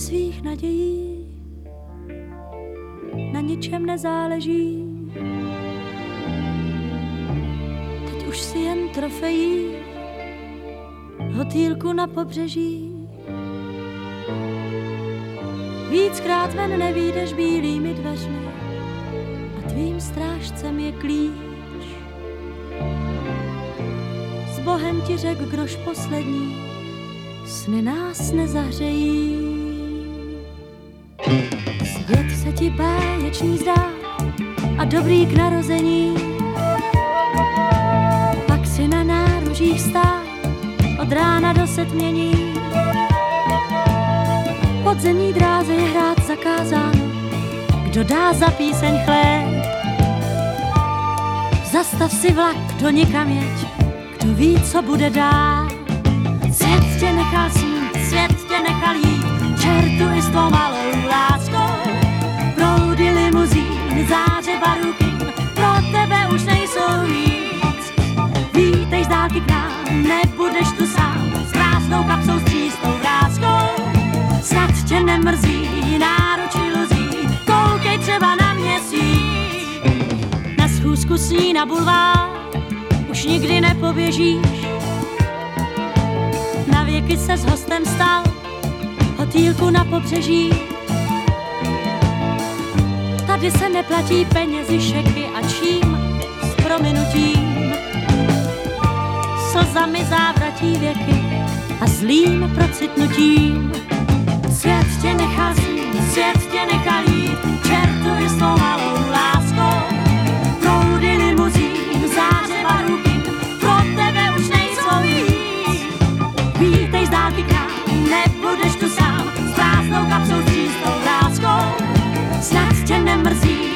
svých nadějí, na ničem nezáleží. Teď už si jen trofejí hotýlku na pobřeží. Víckrát ven nevyjdeš bílými dveřmi a tvým strážcem je klíč. S Bohem ti řek, kdož poslední, sny nás nezahřejí. Svět se ti báječný zdá a dobrý k narození. Pak si na náružích stál od rána do setmění. Podzemní dráze je hrát zakázáno, kdo dá za píseň chléb. Zastav si vlak, kdo nikam jeď, kdo ví, co bude dál. Svět tě nechal snít, svět tě nechal jít, čertu i s tvou malou láskou. Proudy limuzín, záře barukin, pro tebe už nejsou nic. Vítej z dálky k nám, nebudeš tu sám, s krásnou kapsou, s čistou vráskou. Snad tě nemrzí náruč iluzí, koukej třeba na měsíc. Na schůzku s ní na bulvár už nikdy nepoběžíš. Na věky se s hostem stal, hotýlku na pobřeží. Tady se neplatí penězi, šeky a čím s prominutím. Slzami závratí věky a zlým procitnutím. Svět tě nechal snít, svět tě nechal jít, čertu i s tvou malou láskou. Proudy limuzín, záře barukin, pro tebe už nejsou nic. Vítej z dálky k nám, nebudeš tu sám, s prázdnou kapsou, s čistou vráskou. Snad tě nemrzí